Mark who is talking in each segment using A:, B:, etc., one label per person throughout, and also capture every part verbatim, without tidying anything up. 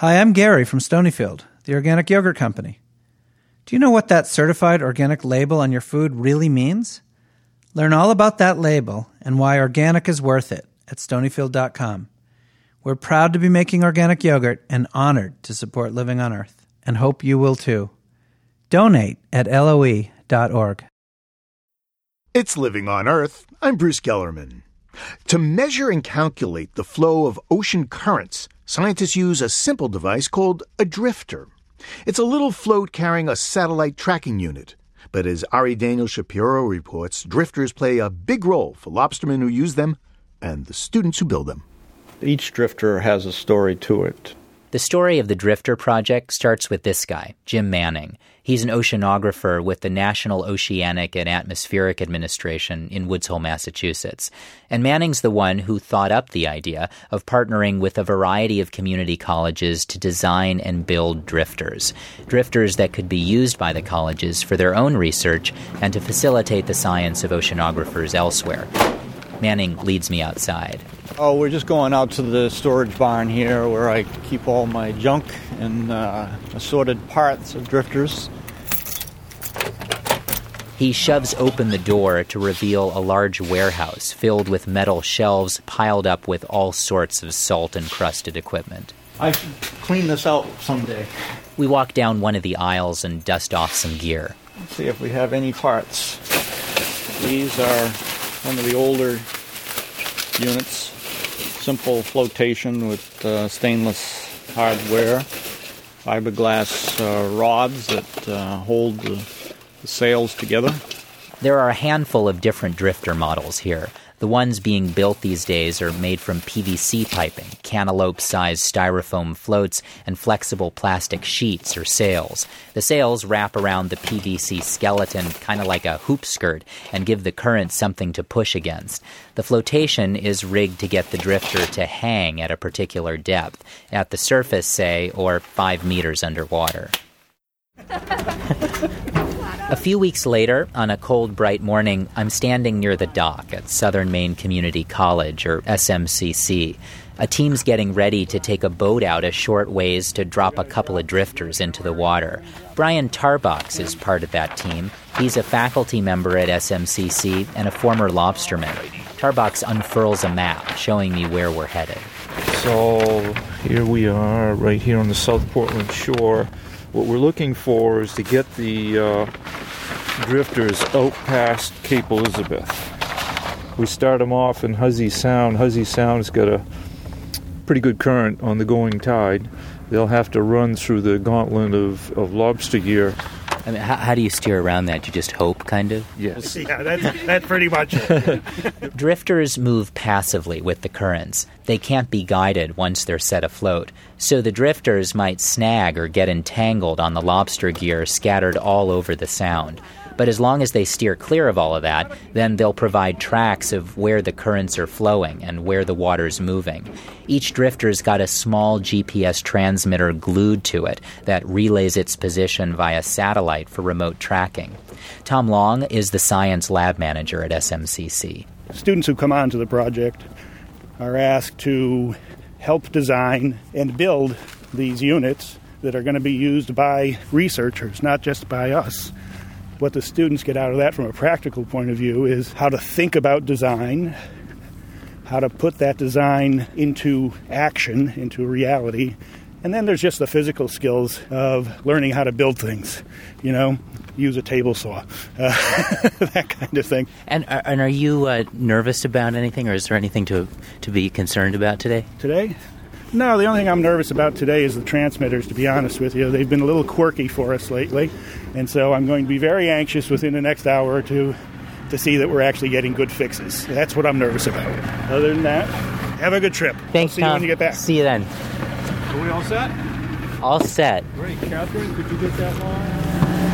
A: Hi, I'm Gary from Stonyfield, the organic yogurt company. Do you know what that certified organic label on your food really means? Learn all about that label and why organic is worth it at stonyfield dot com. We're proud to be making organic yogurt and honored to support Living on Earth, and hope you will too. Donate at L O E dot org.
B: It's Living on Earth. I'm Bruce Gellerman. To measure and calculate the flow of ocean currents, scientists use a simple device called a drifter. It's a little float carrying a satellite tracking unit. But as Ari Daniel Shapiro reports, drifters play a big role for lobstermen who use them and the students who build them.
C: Each drifter has a story to it.
D: The story of the Drifter Project starts with this guy, Jim Manning. He's an oceanographer with the National Oceanic and Atmospheric Administration in Woods Hole, Massachusetts. And Manning's the one who thought up the idea of partnering with a variety of community colleges to design and build drifters. Drifters that could be used by the colleges for their own research and to facilitate the science of oceanographers elsewhere. Manning leads me outside.
C: Oh, we're just going out to the storage barn here where I keep all my junk and uh, assorted parts of drifters.
D: He shoves open the door to reveal a large warehouse filled with metal shelves piled up with all sorts of salt-encrusted equipment.
C: I should clean this out someday.
D: We walk down one of the aisles and dust off some gear.
C: Let's see if we have any parts. These are some of the older units. Simple flotation with uh, stainless hardware, fiberglass uh, rods that uh, hold the, the sails together.
D: There are a handful of different drifter models here. The ones being built these days are made from P V C piping, cantaloupe-sized styrofoam floats, and flexible plastic sheets or sails. The sails wrap around the P V C skeleton kind of like a hoop skirt and give the current something to push against. The flotation is rigged to get the drifter to hang at a particular depth, at the surface, say, or five meters underwater. A few weeks later, on a cold, bright morning, I'm standing near the dock at Southern Maine Community College, or S M C C. A team's getting ready to take a boat out a short ways to drop a couple of drifters into the water. Brian Tarbox is part of that team. He's a faculty member at S M C C and a former lobsterman. Tarbox unfurls a map, showing me where we're headed.
E: So here we are, right here on the South Portland shore. What we're looking for is to get the uh, drifters out past Cape Elizabeth. We start them off in Hussey Sound. Hussey Sound's got a pretty good current on the going tide. They'll have to run through the gauntlet of, of lobster gear.
D: I mean, how, how do you steer around that? You just hope, kind of?
E: Yes.
F: Yeah, that's, that's pretty much it.
D: Drifters move passively with the currents. They can't be guided once they're set afloat. So the drifters might snag or get entangled on the lobster gear scattered all over the sound. But as long as they steer clear of all of that, then they'll provide tracks of where the currents are flowing and where the water's moving. Each drifter's got a small G P S transmitter glued to it that relays its position via satellite for remote tracking. Tom Long is the science lab manager at S M C C.
F: Students who come onto the project are asked to help design and build these units that are going to be used by researchers, not just by us. What the students get out of that from a practical point of view is how to think about design, how to put that design into action, into reality, and then there's just the physical skills of learning how to build things, you know, use a table saw, uh, that kind of thing.
D: And, and are you uh, nervous about anything, or is there anything to to be concerned about today?
F: Today? No, the only thing I'm nervous about today is the transmitters, to be honest with you. They've been a little quirky for us lately, and so I'm going to be very anxious within the next hour or two to see that we're actually getting good fixes. That's what I'm nervous about. Other than that, have a good trip.
D: Thanks,
F: I'll see
D: Tom.
F: you when you get back.
D: See you then.
C: Are we all set?
D: All set.
C: Great. Catherine, could you get that long?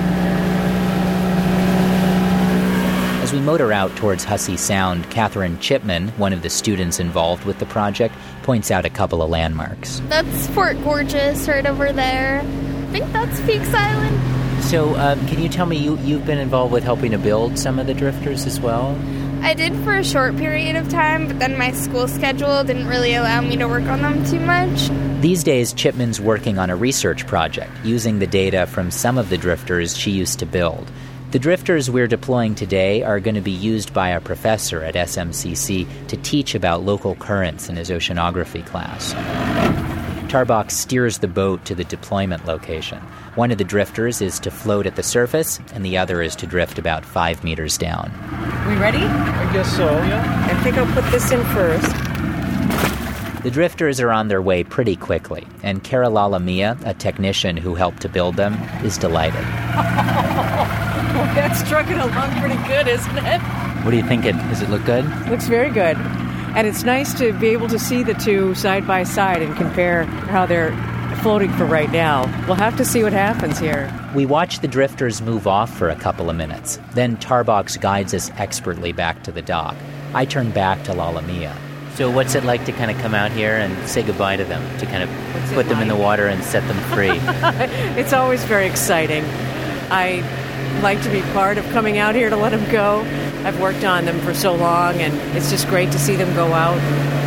D: As we motor out towards Hussey Sound, Catherine Chipman, one of the students involved with the project, points out a couple of landmarks.
G: That's Fort Gorgeous right over there. I think that's Peaks Island.
D: So, um, can you tell me, you, you've been involved with helping to build some of the drifters as well?
G: I did for a short period of time, but then my school schedule didn't really allow me to work on them too much.
D: These days, Chipman's working on a research project using the data from some of the drifters she used to build. The drifters we're deploying today are going to be used by a professor at S M C C to teach about local currents in his oceanography class. Tarbox steers the boat to the deployment location. One of the drifters is to float at the surface, and the other is to drift about five meters down.
H: We ready?
E: I guess so, yeah.
H: I think I'll put this in first.
D: The drifters are on their way pretty quickly, and Carolala Mia, a technician who helped to build them, is delighted.
H: Well, that's trucking along pretty good, isn't it?
D: What do you think? It, does it look good?
H: Looks very good. And it's nice to be able to see the two side by side and compare how they're floating for right now. We'll have to see what happens here.
D: We watch the drifters move off for a couple of minutes. Then Tarbox guides us expertly back to the dock. I turn back to Lala Mia. So what's it like to kind of come out here and say goodbye to them, to kind of what's put them like? in the water and set them free?
H: It's always very exciting. I like to be part of coming out here to let them go. I've worked on them for so long, and it's just great to see them go out.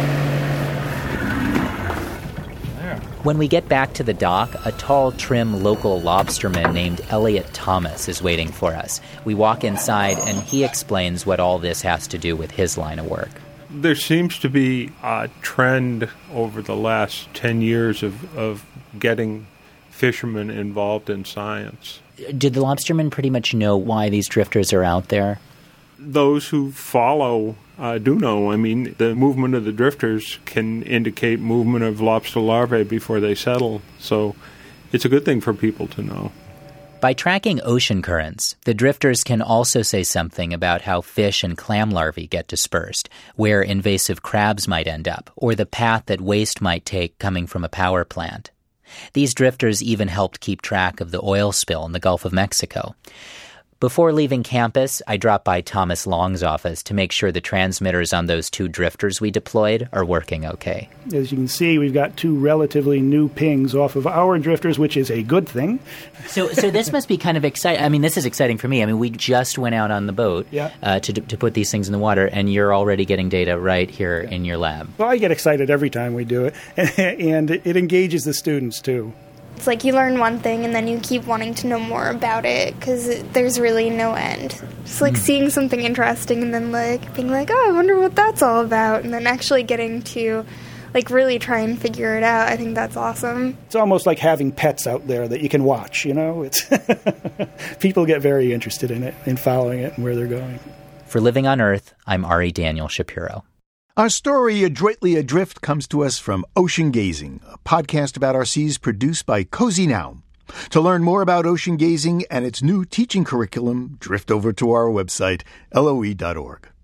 D: When we get back to the dock, a tall, trim local lobsterman named Elliot Thomas is waiting for us. We walk inside, and he explains what all this has to do with his line of work.
I: There seems to be a trend over the last ten years of, of getting fishermen involved in science.
D: Did the lobstermen pretty much know why these drifters are out there?
I: Those who follow uh, do know. I mean, the movement of the drifters can indicate movement of lobster larvae before they settle. So it's a good thing for people to know.
D: By tracking ocean currents, the drifters can also say something about how fish and clam larvae get dispersed, where invasive crabs might end up, or the path that waste might take coming from a power plant. These drifters even helped keep track of the oil spill in the Gulf of Mexico. Before leaving campus, I dropped by Thomas Long's office to make sure the transmitters on those two drifters we deployed are working okay.
F: As you can see, we've got two relatively new pings off of our drifters, which is a good thing.
D: So so this must be kind of exciting. I mean, this is exciting for me. I mean, we just went out on the boat
F: yeah.
D: uh, to to put these things in the water, and you're already getting data right here in your lab.
F: Well, I get excited every time we do it, and it engages the students, too.
G: It's like you learn one thing and then you keep wanting to know more about it because there's really no end. Just like mm. seeing something interesting and then like being like, oh, I wonder what that's all about, and then actually getting to like really try and figure it out. I think that's awesome.
F: It's almost like having pets out there that you can watch, you know? It's people get very interested in it, in following it and where they're going.
D: For Living on Earth, I'm Ari Daniel Shapiro.
B: Our story, Adroitly Adrift, comes to us from Ocean Gazing, a podcast about our seas produced by Cozy Now. To learn more about ocean gazing and its new teaching curriculum, drift over to our website, L O E dot org.